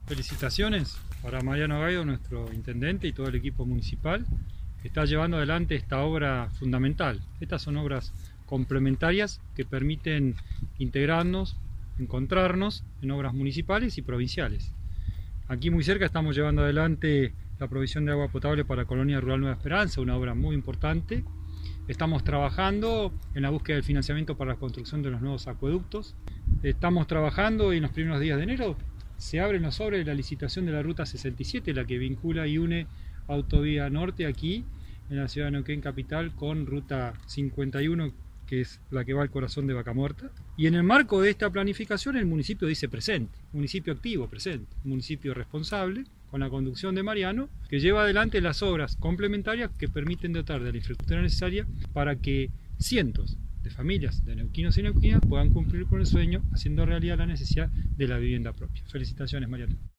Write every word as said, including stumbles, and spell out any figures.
Felicitaciones para Mariano Gaido, nuestro intendente, y todo el equipo municipal que está llevando adelante esta obra fundamental. Estas son obras complementarias que permiten integrarnos, encontrarnos en obras municipales y provinciales. Aquí muy cerca estamos llevando adelante la provisión de agua potable para la Colonia Rural Nueva Esperanza, una obra muy importante. Estamos trabajando en la búsqueda del financiamiento para la construcción de los nuevos acueductos. Estamos trabajando y en los primeros días de enero se abren los sobres de la licitación de la Ruta sesenta y siete, la que vincula y une Autovía Norte aquí en la ciudad de Neuquén capital con Ruta cincuenta y uno, que es la que va al corazón de Vaca Muerta. Y en el marco de esta planificación el municipio dice presente, municipio activo presente, municipio responsable con la conducción de Mariano, que lleva adelante las obras complementarias que permiten dotar de la infraestructura necesaria para que cientos de familias de neuquinos y neuquinas puedan cumplir con el sueño, haciendo realidad la necesidad de la vivienda propia. Felicitaciones, Mariano.